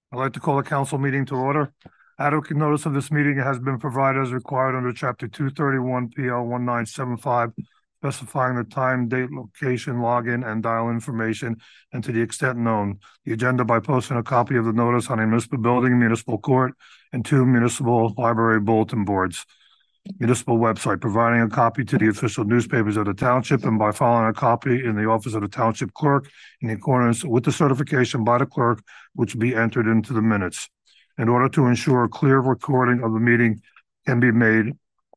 I'd like to call the council meeting to order. Adequate notice of this meeting has been provided as required under Chapter 231 PL 1975, specifying the time, date, location, login, and dial information, and to the extent known, the agenda by posting a copy of the notice on a municipal building, municipal court, and 2 municipal library bulletin boards. Municipal website, providing a copy to the official newspapers of the township, and by filing a copy in the office of the township clerk in accordance with the certification by the clerk, which will be entered into the minutes. In order to ensure a clear recording of the meeting can be made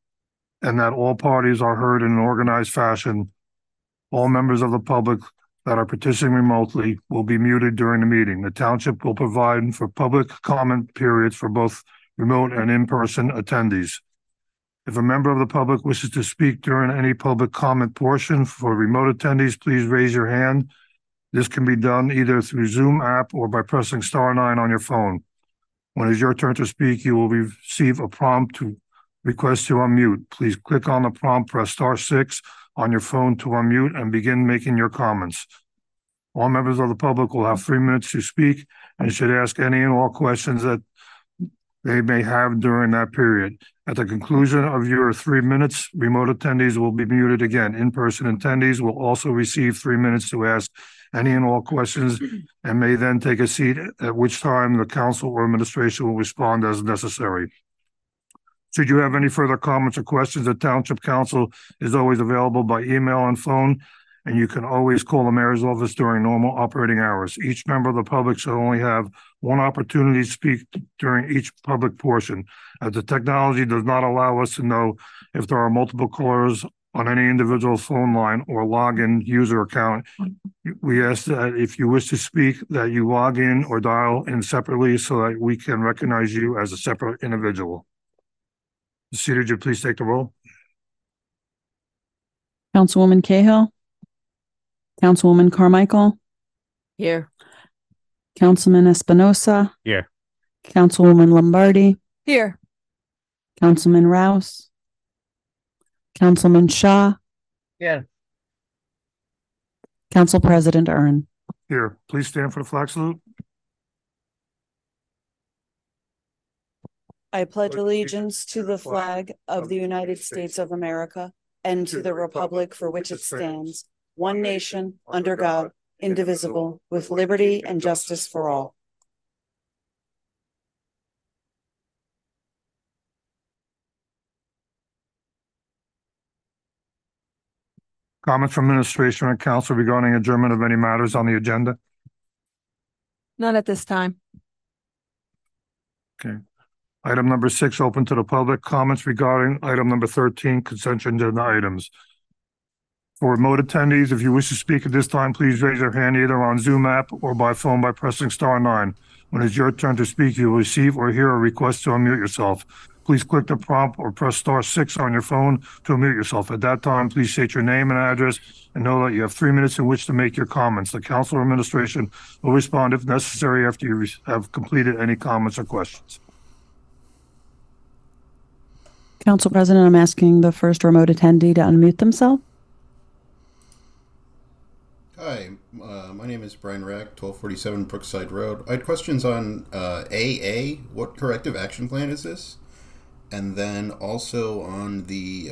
and that all parties are heard in an organized fashion, all members of the public that are participating remotely will be muted during the meeting. The township will provide for public comment periods for both remote and in-person attendees. If a member of the public wishes to speak during any public comment portion for remote attendees, please raise your hand. This can be done either through Zoom app or by pressing *9 on your phone. When it's your turn to speak, you will receive a prompt to request to unmute. Please click on the prompt, press *6 on your phone to unmute, and begin making your comments. All members of the public will have 3 minutes to speak and should ask any and all questions that they may have during that period. At the conclusion of your 3 minutes, remote attendees will be muted again. In-person attendees will also receive 3 minutes to ask any and all questions and may then take a seat, at which time the council or administration will respond as necessary. Should you have any further comments or questions, the Township Council is always available by email and phone, and you can always call the mayor's office during normal operating hours. Each member of the public shall only have one opportunity to speak during each public portion. As the technology does not allow us to know if there are multiple callers on any individual phone line or login user account, we ask that if you wish to speak, that you log in or dial in separately so that we can recognize you as a separate individual. Cedar, would you please take the roll? Councilwoman Cahill. Councilwoman Carmichael. Here. Councilman Espinosa. Here. Councilwoman Lombardi. Here. Councilman Rouse. Councilman Shaw. Here. Council President Ern. Here, please stand for the flag salute. I pledge allegiance to the flag of the United States of America and to the republic for which it stands, one nation, under God, indivisible, with liberty and justice for all. Comments from administration and council regarding adjournment of any matters on the agenda? None at this time. Okay. Item number 6, open to the public. Comments regarding item number 13, consent agenda items. For remote attendees, if you wish to speak at this time, please raise your hand either on Zoom app or by phone by pressing *9. When it's your turn to speak, you will receive or hear a request to unmute yourself. Please click the prompt or press *6 on your phone to unmute yourself. At that time, please state your name and address and know that you have 3 minutes in which to make your comments. The council or administration will respond if necessary after you have completed any comments or questions. Council President, I'm asking the first remote attendee to unmute themselves. Hi, my name is Brian Rack, 1247 Brookside Road. I had questions on AA. What corrective action plan is this? And then also on the,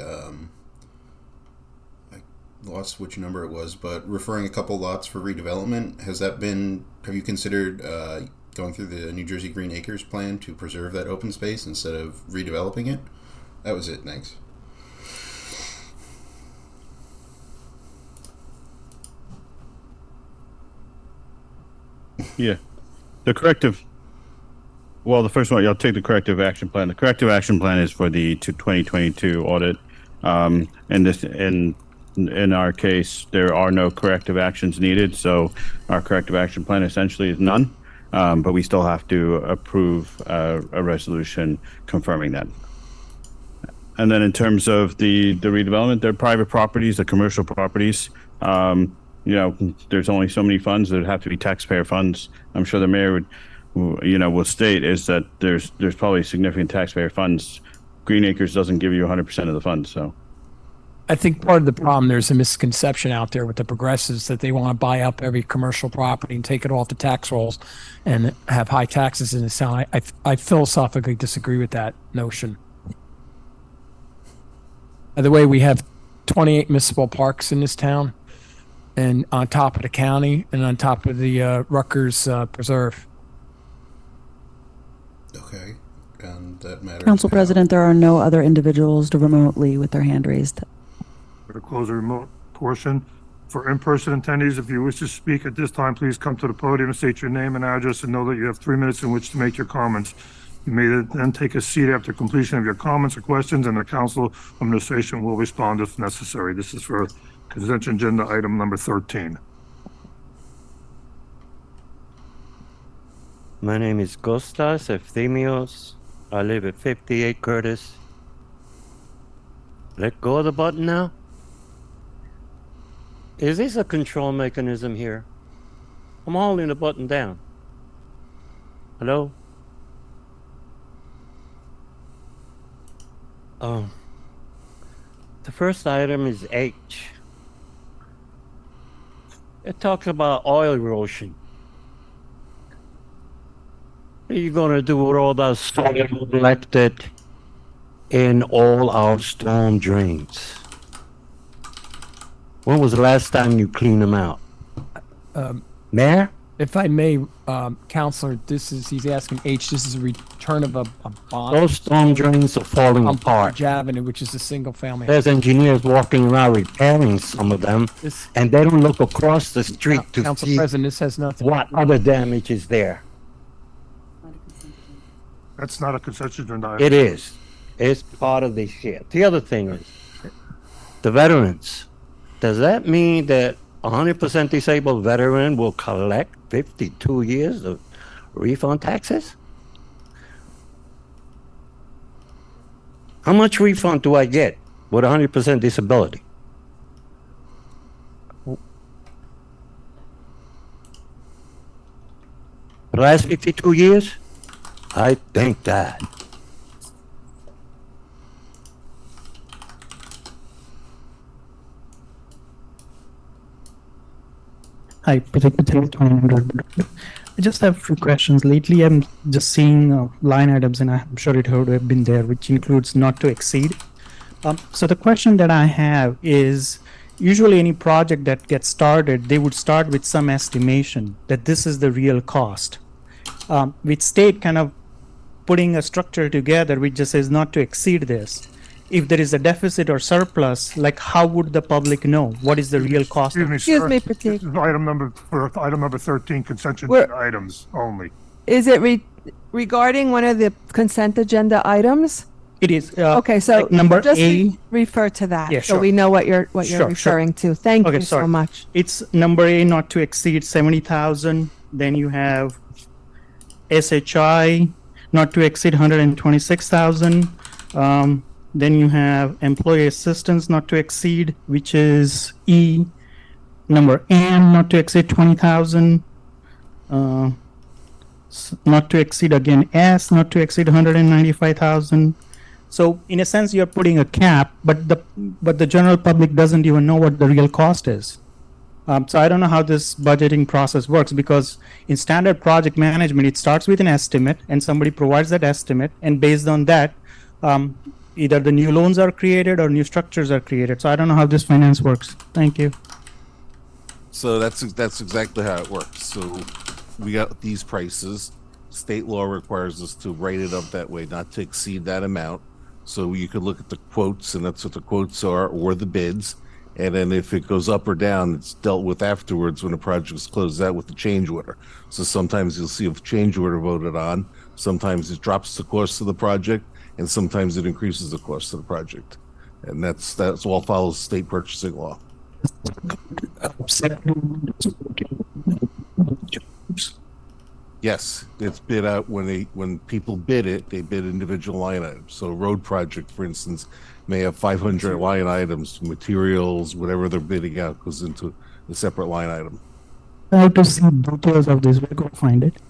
I lost which number it was, but referring a couple lots for redevelopment. Have you considered going through the New Jersey Green Acres plan to preserve that open space instead of redeveloping it? That was it, thanks. Yeah. The first one, I'll take the corrective action plan. The corrective action plan is for the 2022 audit. In our case, there are no corrective actions needed. So our corrective action plan essentially is none. But we still have to approve a resolution confirming that. And then in terms of the redevelopment, they're private properties, the commercial properties. There's only so many funds that have to be taxpayer funds. I'm sure the mayor will state is that there's probably significant taxpayer funds. Green Acres doesn't give you 100% of the funds, so. I think part of the problem, there's a misconception out there with the progressives that they want to buy up every commercial property and take it off the tax rolls and have high taxes in this town. I philosophically disagree with that notion. By the way, we have 28 municipal parks in this town, and on top of the county and on top of the Rutgers Preserve. Okay, and that matters. Council now. President, there are no other individuals remotely with their hand raised. We're going to close the remote portion. For in-person attendees, if you wish to speak at this time, please come to the podium and state your name and address, and know that you have 3 minutes in which to make your comments. You may then take a seat after completion of your comments or questions, and the council administration will respond if necessary. This is for consent agenda item number 13. My name is Kostas Efthymios. I live at 58 Curtis. Let go of the button now. Is this a control mechanism here? I'm holding the button down. Hello? The first item is H. It talks about oil erosion. What are you going to do with all that soil collected in all our storm drains? When was the last time you cleaned them out? Mayor? If I may, Counselor, he's asking H, this is a return of a bond Those storm drains are falling on apart. Bridge Avenue, which is a single family. There's engineers walking around repairing some of them, This, and they don't look across the street to Council see President, this has nothing. what other damage is there. That's not a consent agenda item. It is. It's part of this shit. The other thing is, the veterans. Does that mean that 100% disabled veteran will collect 52 years of refund taxes? How much refund do I get with 100% disability? The last 52 years? I think that. Hi, Pratik Patel, 2100. I just have a few questions. Lately, I'm just seeing line items, and I'm sure it would have been there, which includes not to exceed. So the question that I have is, usually any project that gets started, they would start with some estimation that this is the real cost. With state kind of putting a structure together which just says not to exceed this. If there is a deficit or surplus, like how would the public know what is the real cost? Excuse me, Excuse sir. me, This Pratik. is item number 13, consent We're- agenda items only. Is it regarding one of the consent agenda items? It is. Okay, so like number just A. refer to that. Yeah, So sure. we know what you're Sure. referring to. Thank Okay, you so sorry. much. It's number A, not to exceed 70,000. Then you have SHI, not to exceed 126,000. Then you have employee assistance, not to exceed, which is E. Number N, not to exceed 20,000. Not to exceed again S, not to exceed 195,000. So in a sense, you're putting a cap, but the general public doesn't even know what the real cost is. So I don't know how this budgeting process works, because in standard project management, it starts with an estimate and somebody provides that estimate, and based on that, either the new loans are created or new structures are created. So I don't know how this finance works. Thank you. So that's exactly how it works. So we got these prices. State law requires us to write it up that way, not to exceed that amount. So you could look at the quotes, and that's what the quotes are, or the bids. And then if it goes up or down, it's dealt with afterwards when the project's closed out with the change order. So sometimes you'll see a change order voted on. Sometimes it drops the cost of the project, and sometimes it increases the cost of the project. And that's all follows state purchasing law. Yes, it's bid out when people bid it, they bid individual line items. So a road project, for instance, may have 500 line items, materials, whatever they're bidding out goes into a separate line item. I have to see details of this. We'll go find it.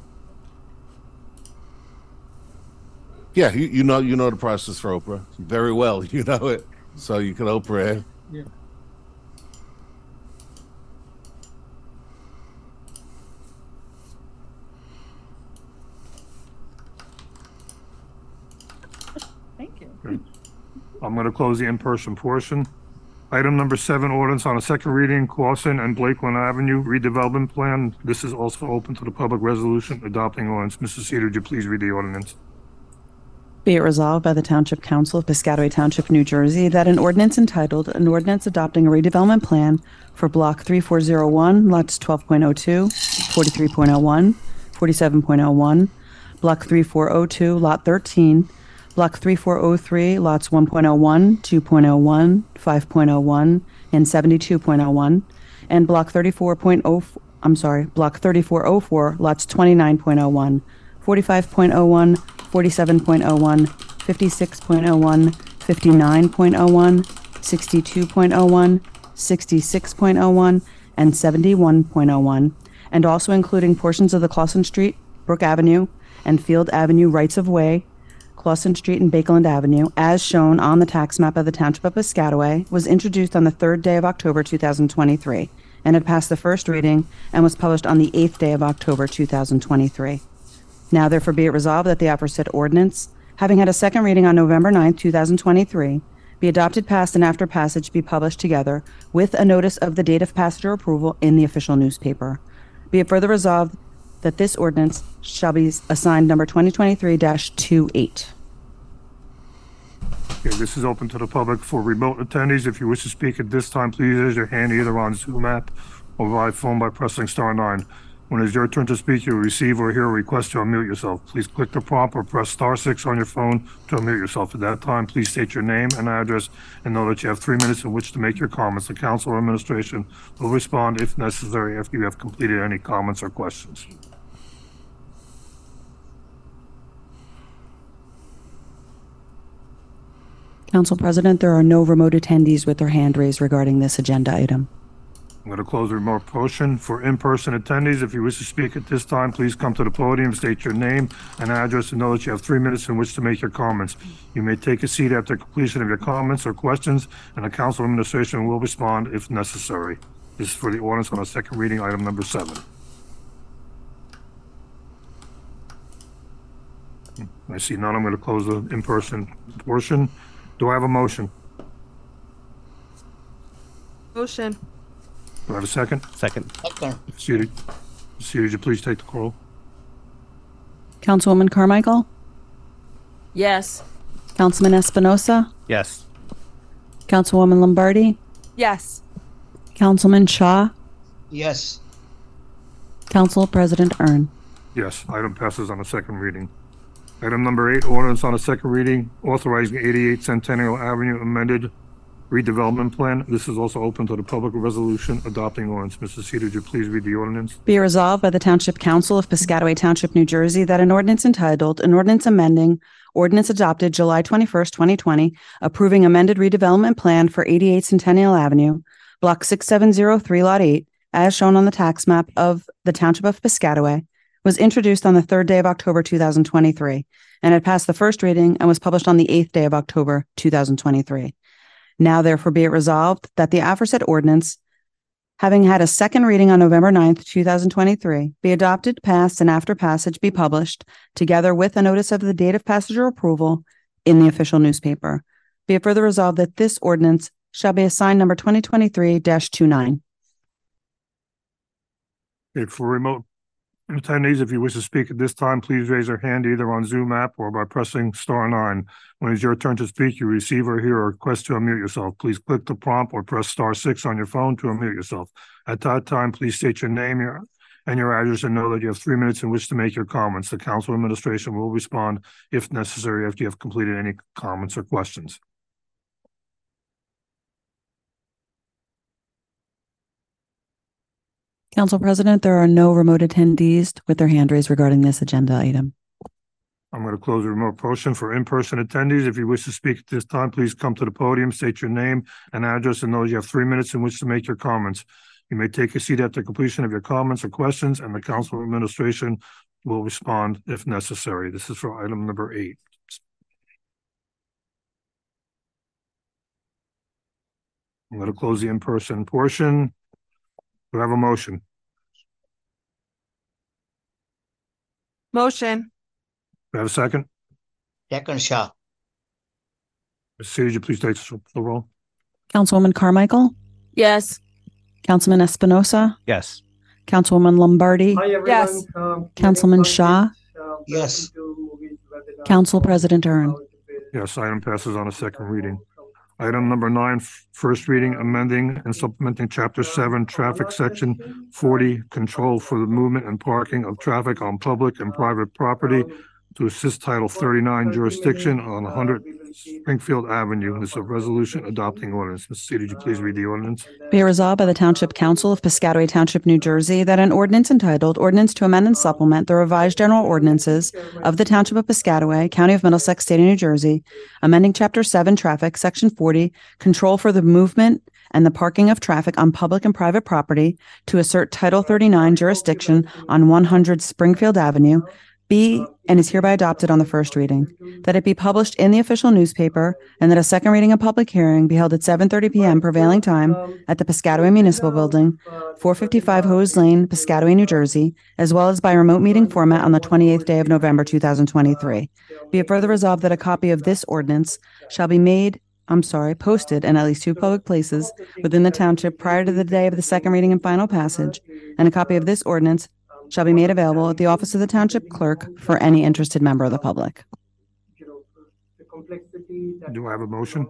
Yeah, you know the process for Oprah very well. You know it, so you can Oprah it. Thank you. I'm going to close the in-person portion. Item number 7, ordinance on a second reading, Clausen and Blakeland Avenue redevelopment plan. This is also open to the public resolution adopting ordinance. Mrs. Cedar, would you please read the ordinance? Be it resolved by the Township Council of Piscataway Township, New Jersey, that an ordinance entitled, an ordinance adopting a redevelopment plan for Block 3401, lots 12.02, 43.01, 47.01, Block 3402, Lot 13, Block 3403, lots 1.01, 2.01, 5.01, and 72.01, and Block 3404, lots 29.01, 45.01, 47.01, 56.01, 59.01, 62.01, 66.01, and 71.01, and also including portions of the Clausen Street, Brook Avenue, and Field Avenue rights-of-way, Clausen Street and Bakeland Avenue, as shown on the tax map of the Township of Piscataway, was introduced on the 3rd day of October 2023, and had passed the first reading and was published on the 8th day of October 2023. Now therefore be it resolved that the aforesaid ordinance, having had a second reading on November 9th, 2023, be adopted, passed, and after passage be published together with a notice of the date of passage or approval in the official newspaper. Be it further resolved that this ordinance shall be assigned number 2023-28. Okay, this is open to the public for remote attendees. If you wish to speak at this time, please raise your hand either on Zoom app or by phone by pressing *9. When it's your turn to speak, you'll receive or hear a request to unmute yourself. Please click the prompt or press *6 on your phone to unmute yourself. At that time, please state your name and address and know that you have 3 minutes in which to make your comments. The council or administration will respond if necessary after you have completed any comments or questions. Council President, there are no remote attendees with their hand raised regarding this agenda item. I'm going to close the remote portion. For in-person attendees, if you wish to speak at this time, please come to the podium, state your name and address, and know that you have 3 minutes in which to make your comments. You may take a seat after completion of your comments or questions, and the council administration will respond if necessary. This is for the ordinance on a second reading, item number 7. I see none. I'm going to close the in-person portion. Do I have a motion? Motion. Do I have a second? Second. Seated. Would you please take the call? Councilwoman Carmichael? Yes. Councilman Espinosa? Yes. Councilwoman Lombardi? Yes. Councilman Shaw? Yes. Council President Ern. Yes, item passes on a second reading. Item number 8, ordinance on a second reading, authorizing 88 Centennial Avenue amended redevelopment plan. This is also open to the public resolution adopting ordinance. Mrs. Cedar, would you please read the ordinance? Be it resolved by the Township Council of Piscataway Township, New Jersey, that an ordinance entitled, an ordinance amending ordinance adopted July 21st, 2020, approving amended redevelopment plan for 88 Centennial Avenue, Block 6703, Lot 8, as shown on the tax map of the Township of Piscataway, was introduced on the 3rd day of October 2023, and had passed the first reading and was published on the 8th day of October 2023. Now therefore be it resolved that the aforesaid ordinance, having had a second reading on November 9th, 2023, be adopted, passed, and after passage be published, together with a notice of the date of passage or approval in the official newspaper. Be it further resolved that this ordinance shall be assigned number 2023-29. Okay, for remote attendees, if you wish to speak at this time, please raise your hand either on Zoom app or by pressing *9. When it's your turn to speak, you receive or hear a request to unmute yourself. Please click the prompt or press *6 on your phone to unmute yourself. At that time, please state your name and your address and know that you have 3 minutes in which to make your comments. The council administration will respond if necessary after you have completed any comments or questions. Council President, there are no remote attendees with their hand raised regarding this agenda item. I'm going to close the remote portion. For in-person attendees, if you wish to speak at this time, please come to the podium, state your name and address, and know you have 3 minutes in which to make your comments. You may take a seat after completion of your comments or questions, and the council administration will respond if necessary. This is for item number 8. I'm going to close the in-person portion. Do I have a motion? Motion. Do I have a second? Second Shah. Ms. Seedy, would you please take the roll? Councilwoman Carmichael, Yes. Councilman Espinosa, Yes. Councilwoman Lombardi, Yes. Councilman Shah, Yes. Council President Ern. Yes, item passes on a second reading. Item number 9, first reading, amending and supplementing Chapter 7, Traffic, Section 40, Control for the Movement and Parking of Traffic on Public and Private Property to assist Title 39 jurisdiction on 100 Springfield Avenue. This is a resolution adopting ordinance. Ms. Seedy, would you please read the ordinance? Be it resolved by the Township Council of Piscataway Township, New Jersey, that an ordinance entitled Ordinance to Amend and Supplement the Revised General Ordinances of the Township of Piscataway, County of Middlesex, State of New Jersey, amending Chapter 7, Traffic, Section 40, Control for the Movement and the Parking of Traffic on Public and Private Property to assert Title 39 jurisdiction on 100 Springfield Avenue, be and is hereby adopted on the first reading, that it be published in the official newspaper, and that a second reading and public hearing be held at 7:30 p.m. prevailing time at the Piscataway Municipal Building, 455 Hose Lane, Piscataway, New Jersey, as well as by remote meeting format on the 28th day of November 2023. Be it further resolved that a copy of this ordinance shall be posted in at least 2 public places within the township prior to the day of the second reading and final passage, and a copy of this ordinance shall be made available at the office of the township clerk for any interested member of the public. Do I have a motion?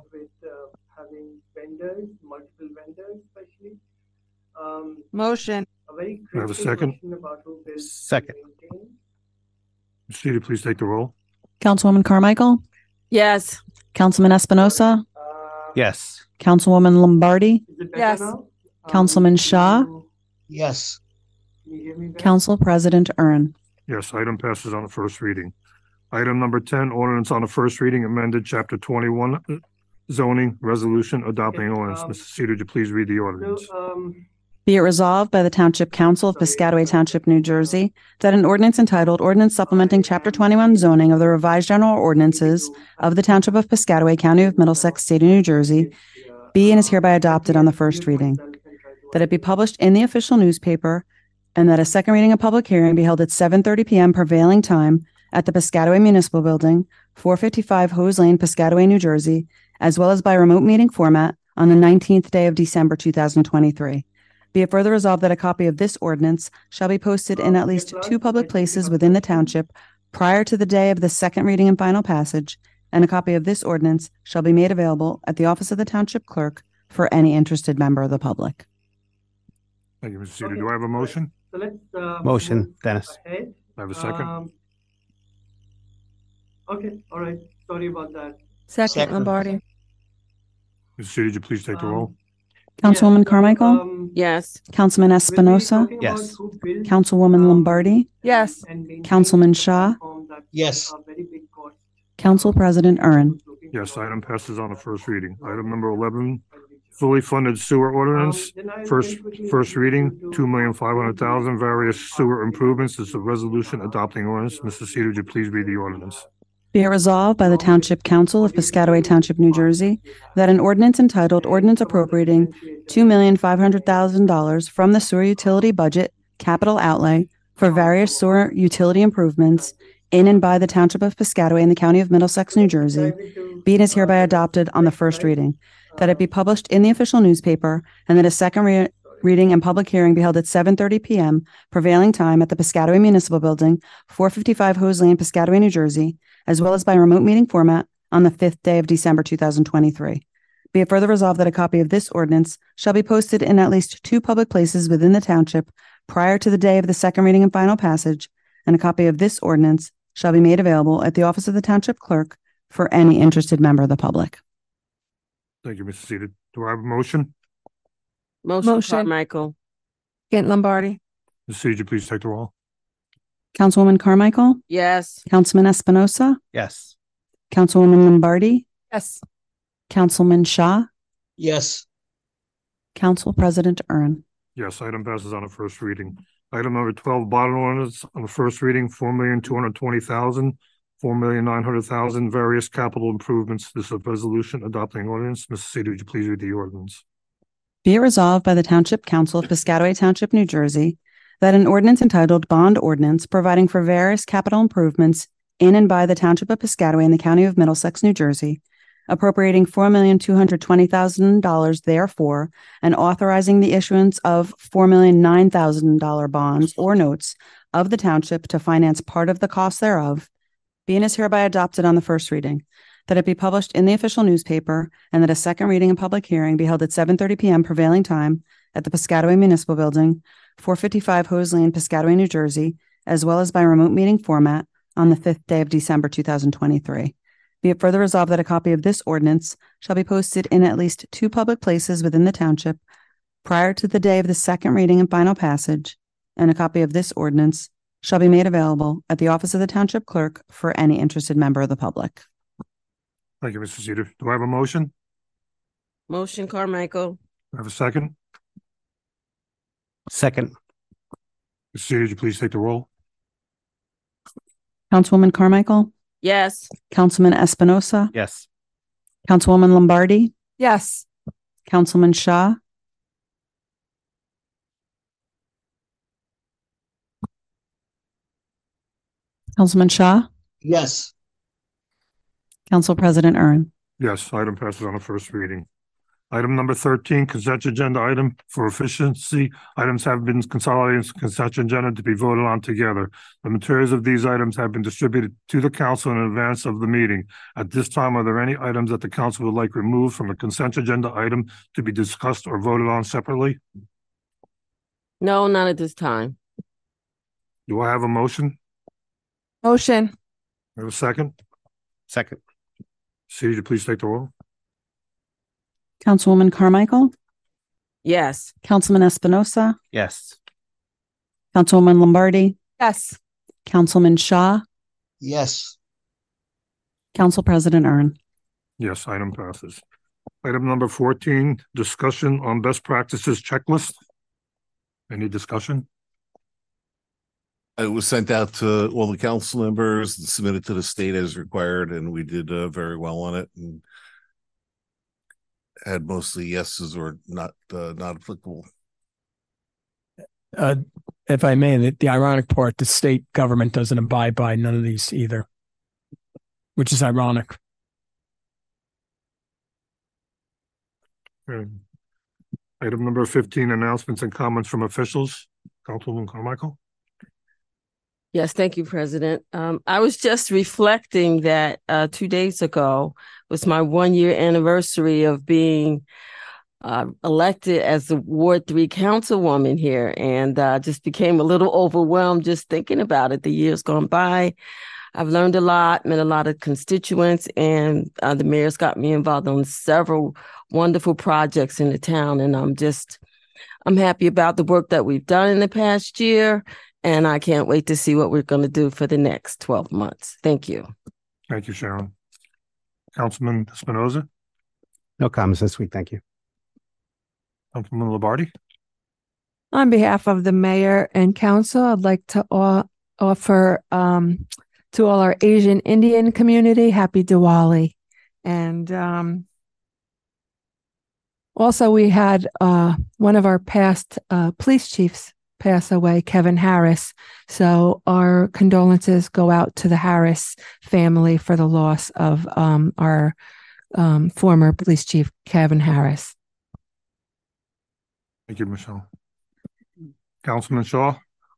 Motion. Do I have a second? Second. Ms. Seedy, please take the roll. Councilwoman Carmichael, Yes. Councilman Espinosa, Yes. Councilwoman Lombardi, Yes. Councilman Shah, Yes. Council President Ern. Yes, item passes on the first reading. Item number 10, ordinance on the first reading, amended Chapter 21, zoning resolution adopting ordinance. Mrs. Seedy, would you please read the ordinance? Be it resolved by the Township Council of Piscataway Township, New Jersey, that an ordinance entitled Ordinance Supplementing Chapter 21 Zoning of the Revised General Ordinances of the Township of Piscataway, County of Middlesex, State of New Jersey, be and is hereby adopted on the first reading, that it be published in the official newspaper, and that a second reading and public hearing be held at 7:30 p.m. prevailing time at the Piscataway Municipal Building, 455 Hose Lane, Piscataway, New Jersey, as well as by remote meeting format on the 19th day of December 2023. Be it further resolved that a copy of this ordinance shall be posted in at least 2 public places within the township prior to the day of the second reading and final passage, and a copy of this ordinance shall be made available at the office of the township clerk for any interested member of the public. Thank you, Mrs. Seedy. Do I have a motion? Motion, Dennis. I have a second? Okay, all right. Sorry about that. Second, Lombardi. Mrs. Seedy, would you please take the roll? Councilwoman Carmichael, Yes. Councilman Espinosa, Yes. Councilwoman Lombardi, Yes. Councilman Shah, Yes. Council President Ern. Yes, item passes on the first reading. Item number 11, fully funded sewer ordinance, first reading, $2,500,000, various sewer improvements. This is a resolution adopting ordinance. Mrs. Seedy, would you please read the ordinance? Be it resolved by the Township Council of Piscataway Township, New Jersey, that an ordinance entitled Ordinance Appropriating $2,500,000 from the sewer utility budget capital outlay for various sewer utility improvements in and by the Township of Piscataway in the County of Middlesex, New Jersey, be and is hereby adopted on the first reading, that it be published in the official newspaper, and that a second reading and public hearing be held at 7:30 p.m. prevailing time at the Piscataway Municipal Building, 455 Hose Lane, Piscataway, New Jersey, as well as by remote meeting format on the 5th day of December 2023. Be it further resolved that a copy of this ordinance shall be posted in at least 2 public places within the township prior to the day of the second reading and final passage, and a copy of this ordinance shall be made available at the office of the township clerk for any interested member of the public. Thank you, Mrs. Seedy. Do I have a motion? Motion. Carmichael. Second, Lombardi. Mrs. Seedy, would you please take the roll? Councilwoman Carmichael, Yes. Councilman Espinosa, Yes. Councilwoman Lombardi, Yes. Councilman Shah, Yes. Council President Ern. Yes, item passes on the first reading. Item number 12, bond ordinance on the first reading, $4,220,000, $4,900,000, various capital improvements. This is a resolution adopting ordinance. Mrs. Seedy, would you please read the ordinance? Be it resolved by the Township Council of Piscataway Township, New Jersey, that an ordinance entitled Bond Ordinance providing for various capital improvements in and by the Township of Piscataway in the County of Middlesex, New Jersey, appropriating $4,220,000 therefore, and authorizing the issuance of $4,009,000 bonds or notes of the township to finance part of the cost thereof, be and is hereby adopted on the first reading, that it be published in the official newspaper, and that a second reading and public hearing be held at 7:30 p.m. prevailing time at the Piscataway Municipal Building, 455 Hose Lane, Piscataway, New Jersey, as well as by remote meeting format on the 5th day of December 2023. Be it further resolved that a copy of this ordinance shall be posted in at least 2 public places within the township prior to the day of the second reading and final passage, and a copy of this ordinance shall be made available at the office of the township clerk for any interested member of the public. Thank you, Mr. Cedar. Do I have a motion? Motion Carmichael. Do I have a second? Second. Mr. Cedar, would you please take the roll? Councilwoman Carmichael, Yes. Councilman Espinosa, Yes. Councilwoman Lombardi, Yes. Councilman Shaw, Councilman Shaw, Yes. Council President Ern. Yes, item passes on the first reading. Item number 13, consent agenda item for efficiency. Items have been consolidated into consent agenda to be voted on together. The materials of these items have been distributed to the council in advance of the meeting. At this time, are there any items that the council would like removed from a consent agenda item to be discussed or voted on separately? No, not at this time. Do I have a motion? Motion. I have a second? Second. Cedar, please take the roll. Councilwoman Carmichael, Yes. Councilman Espinosa, Yes. Councilwoman Lombardi, Yes. Councilman Shaw, Yes. Council President Ern. Yes, item passes. Item number 14, discussion on best practices checklist. Any discussion? It was sent out to all the council members, submitted to the state as required, and we did very well on it and had mostly yeses or not applicable. If I may, the ironic part, the state government doesn't abide by none of these either, which is ironic. Okay. Item number 15, announcements and comments from officials. Councilwoman Carmichael. Yes, thank you, President. I was just reflecting that 2 days ago was my 1-year anniversary of being elected as the Ward 3 councilwoman here, and just became a little overwhelmed just thinking about it. The years gone by, I've learned a lot, met a lot of constituents, and the mayor's got me involved on several wonderful projects in the town, and I'm happy about the work that we've done in the past year. And I can't wait to see what we're going to do for the next 12 months. Thank you. Thank you, Sharon. Councilman Espinosa. No comments this week. Thank you. Councilman Lombardi. On behalf of the mayor and council, I'd like to offer to all our Asian Indian community, happy Diwali. And also we had one of our past police chiefs pass away, Kevin Harris. So our condolences go out to the Harris family for the loss of our former police chief, Kevin Harris. Thank you, Michelle. Councilman Shaw.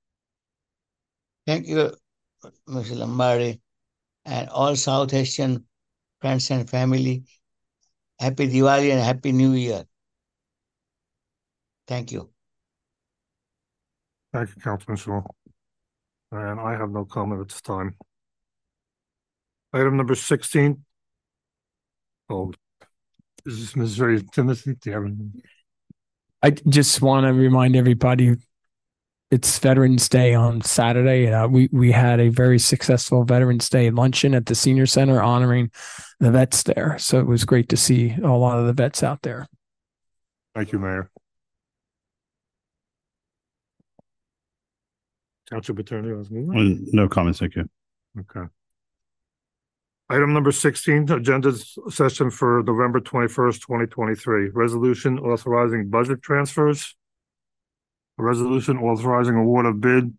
Thank you, Mr. Lombardi, and all South Asian friends and family. Happy Diwali and Happy New Year. Thank you. Thank you, Councilman Shaw. And I have no comment at this time. Item number 16. Oh, is this Ms. Timothy? Do you have anything? I just want to remind everybody it's Veterans Day on Saturday. We had a very successful Veterans Day luncheon at the Senior Center honoring the vets there. So it was great to see a lot of the vets out there. Thank you, Mayor. Township Attorney, No comments, thank you. Okay. Item number 16, agenda session for November 21st, 2023. Resolution authorizing budget transfers. A resolution authorizing award of bid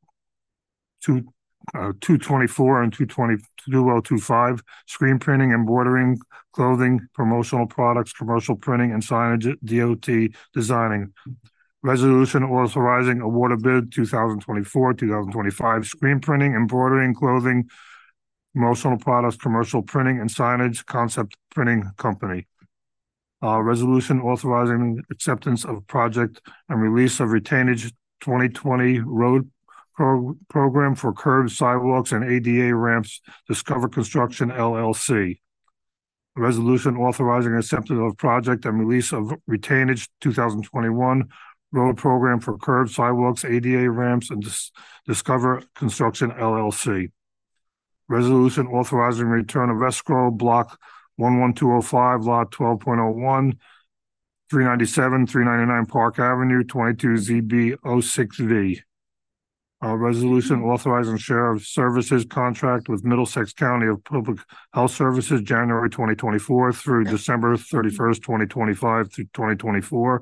224 and 2025 screen printing, embroidering, clothing, promotional products, commercial printing, and signage, DOT designing. Resolution authorizing award of bid 2024-2025 screen printing, embroidering, clothing, promotional products, commercial printing, and signage, Concept Printing Company. Resolution authorizing acceptance of project and release of retainage 2020 road program for curbs, sidewalks, and ADA ramps, Discover Construction LLC. Resolution authorizing acceptance of project and release of retainage 2021 road program for curbs, sidewalks, ADA ramps, and Discover Construction LLC. Resolution authorizing return of escrow block 11205, lot 12.01, 397, 399 Park Avenue, 22 ZB06V. Resolution authorizing share of services contract with Middlesex County of Public Health Services, January 2024 through December 31st, 2025 through 2024.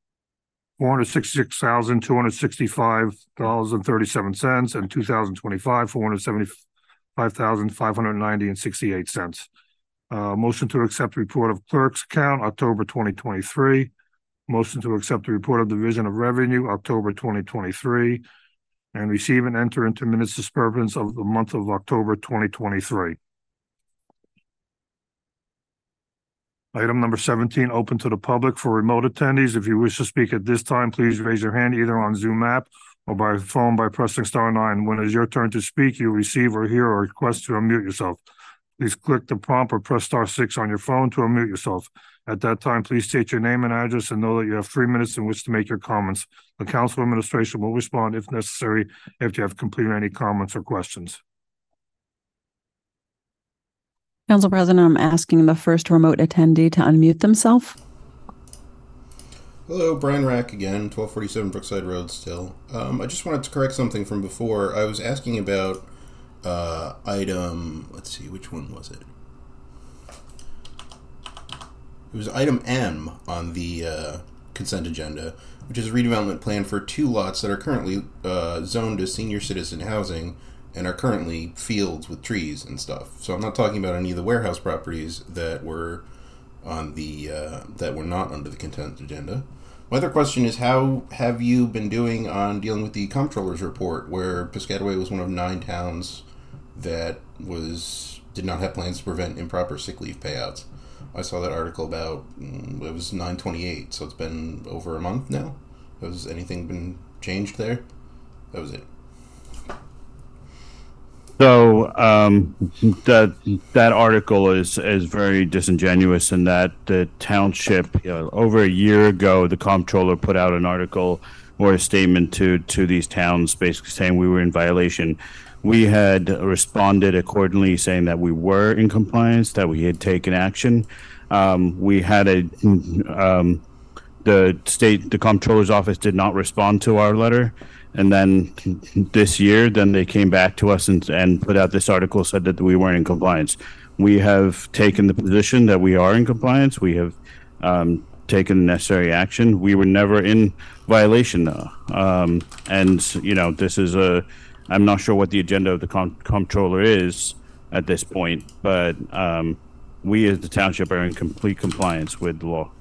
$466,265.37 and 2025 $475,590.68. Motion to accept report of clerk's account, October 2023. Motion to accept the report of Division of Revenue, October 2023. And receive and enter into minutes disturbance of the month of October 2023. Item number 17, open to the public for remote attendees. If you wish to speak at this time, please raise your hand either on Zoom app or by phone by pressing *9. When it is your turn to speak, you'll receive or hear a request to unmute yourself. Please click the prompt or press *6 on your phone to unmute yourself. At that time, please state your name and address and know that you have 3 minutes in which to make your comments. The council administration will respond if necessary after you have completed any comments or questions. Council President, I'm asking the first remote attendee to unmute themselves. Hello, Brian Rack again, 1247 Brookside Road still. I just wanted to correct something from before. I was asking about item, let's see, which one was it? It was item M on the consent agenda, which is a redevelopment plan for 2 lots that are currently zoned as senior citizen housing and are currently fields with trees and stuff. So I'm not talking about any of the warehouse properties that were on the that were not under the consent agenda. My other question is, how have you been doing on dealing with the comptroller's report, where Piscataway was one of 9 towns that did not have plans to prevent improper sick leave payouts? I saw that article about, it was 9/28, so it's been over a month now. Has anything been changed there? That was it. So that article is very disingenuous in that the township, over a year ago, the comptroller put out an article or a statement to these towns basically saying we were in violation. We had responded accordingly, saying that we were in compliance, that we had taken action. We had the comptroller's office did not respond to our letter. And then this year, they came back to us and put out this article, said that we weren't in compliance. We have taken the position that we are in compliance. We have taken necessary action. We were never in violation, though. This is I'm not sure what the agenda of the comptroller is at this point, but we as the township are in complete compliance with the law.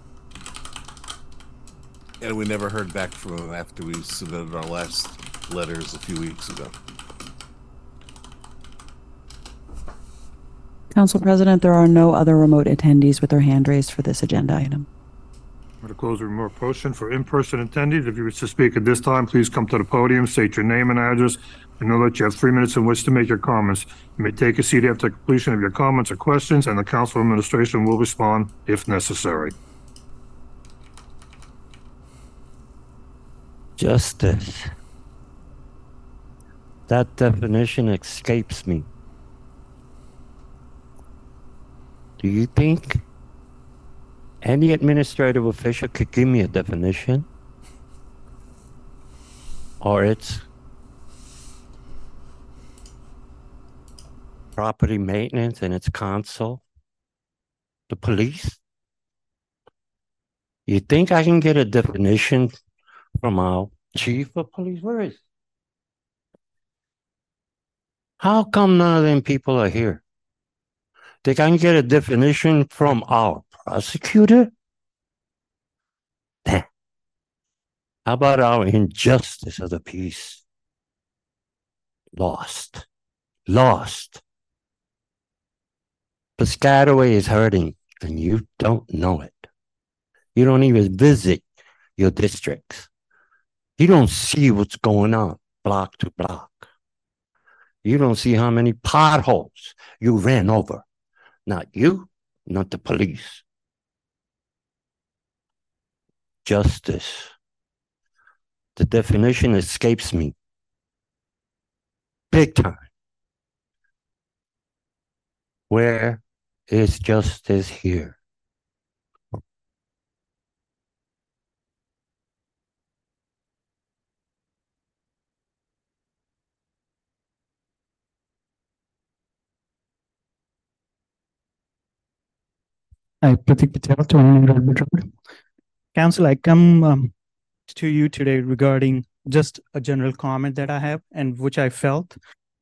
And we never heard back from them after we submitted our last letters a few weeks ago. Council President, there are no other remote attendees with their hand raised for this agenda item. I'm going to close the remote portion for in-person attendees. If you wish to speak at this time, please come to the podium, state your name and address, and know that you have 3 minutes in which to make your comments. You may take a seat after completion of your comments or questions, and the council administration will respond if necessary. Justice. That definition escapes me. Do you think any administrative official could give me a definition? Or it's property maintenance and its council, the police. You think I can get a definition from our chief of police? Where is he? How come none of them people are here? They can get a definition from our prosecutor? How about our injustice of the peace? Lost. Piscataway is hurting, and you don't know it. You don't even visit your districts. You don't see what's going on block to block. You don't see how many potholes you ran over. Not you, not the police. Justice. The definition escapes me. Big time. Where is justice here? Hi, Pratik Patel, 29 Redwood Road. Council, I come to you today regarding just a general comment that I have and which I felt.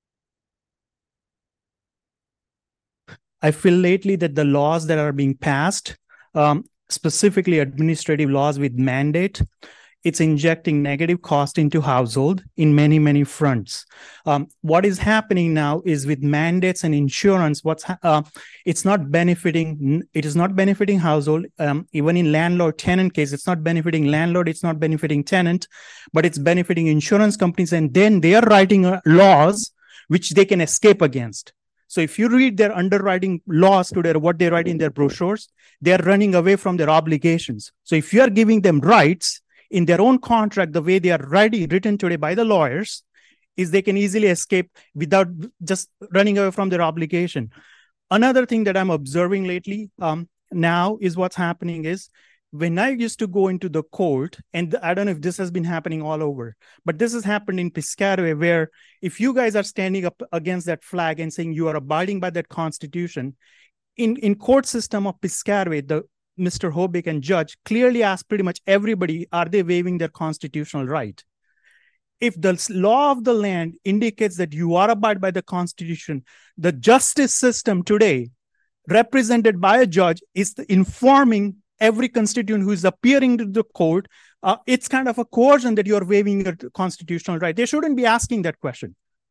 I feel lately that the laws that are being passed, specifically administrative laws with mandate, it's injecting negative cost into household in many, many fronts. What is happening now is with mandates and insurance, it is not benefiting household. Even in landlord-tenant case, it's not benefiting landlord, it's not benefiting tenant, but it's benefiting insurance companies, and then they are writing laws which they can escape against. So if you read their underwriting laws today, what they write in their brochures, they are running away from their obligations. So if you are giving them rights in their own contract, the way they are written today by the lawyers, is they can easily escape without just running away from their obligation. Another thing that I'm observing lately now is what's happening is when I used to go into the court, and I don't know if this has been happening all over, but this has happened in Piscataway, where if you guys are standing up against that flag and saying you are abiding by that constitution, in court system of Piscataway, the Mr. Hobick and judge clearly asked pretty much everybody, are they waiving their constitutional right? If the law of the land indicates that you are abide by the constitution, the justice system today, represented by a judge, is informing every constituent who is appearing to the court, it's kind of a coercion that you're waiving your constitutional right. They shouldn't be asking that question.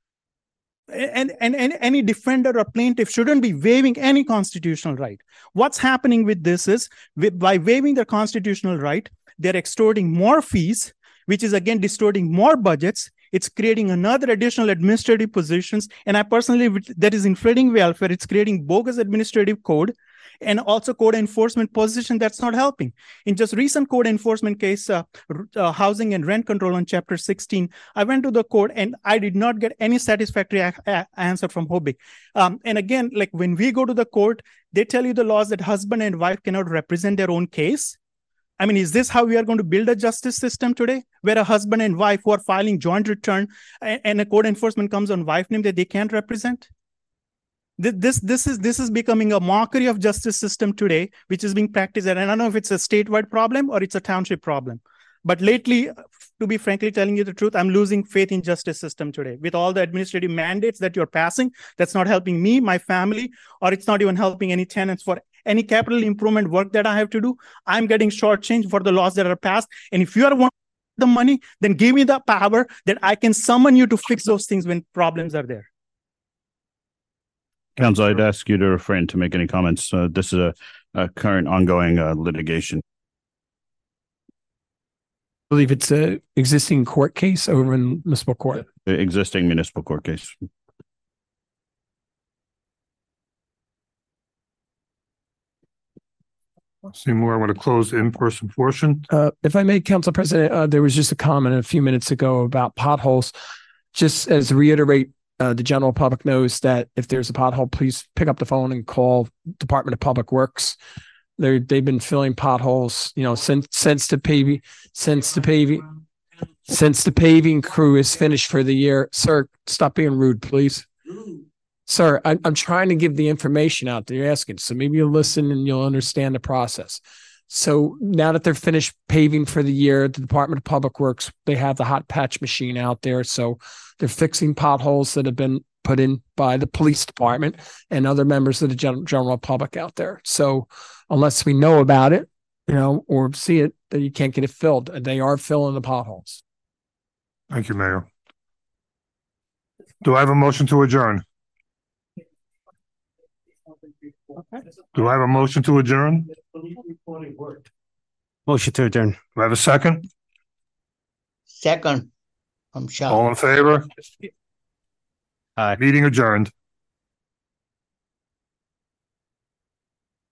And any defender or plaintiff shouldn't be waiving any constitutional right. What's happening with this is, by waiving their constitutional right, they're extorting more fees, which is again distorting more budgets. It's creating another additional administrative positions. And I personally, that is inflating welfare. It's creating bogus administrative code and also code enforcement position that's not helping. In just recent code enforcement case, housing and rent control on chapter 16, I went to the court and I did not get any satisfactory answer from Hobick. And again, like when we go to the court, they tell you the laws that husband and wife cannot represent their own case. I mean, is this how we are going to build a justice system today, where a husband and wife who are filing joint return and a code enforcement comes on wife name that they can't represent? This is becoming a mockery of justice system today, which is being practiced. And I don't know if it's a statewide problem or it's a township problem. But lately, to be frankly telling you the truth, I'm losing faith in justice system today. With all the administrative mandates that you're passing, that's not helping me, my family, or it's not even helping any tenants for any capital improvement work that I have to do. I'm getting shortchanged for the laws that are passed. And if you are wanting the money, then give me the power that I can summon you to fix those things when problems are there. Council, I'd ask you to refrain to make any comments. This is a current ongoing litigation. I believe it's a existing court case over in municipal court. The existing municipal court case. Seymour, I want to close the in-person portion. If I may, Council President, there was just a comment a few minutes ago about potholes. Just as to reiterate, the general public knows that if there's a pothole, please pick up the phone and call Department of Public Works. They've been filling potholes, since the paving crew is finished for the year. Sir, stop being rude, please. Sir, I'm trying to give the information out that you're asking. So maybe you'll listen and you'll understand the process. So now that they're finished paving for the year, the Department of Public Works, they have the hot patch machine out there. So they're fixing potholes that have been put in by the police department and other members of the general public out there. So unless we know about it, or see it, then you can't get it filled. And they are filling the potholes. Thank you, Mayor. Do I have a motion to adjourn? Do I have a motion to adjourn? Motion to adjourn. Do I have a second? Second, from Shah. All in favor? Aye. Meeting adjourned.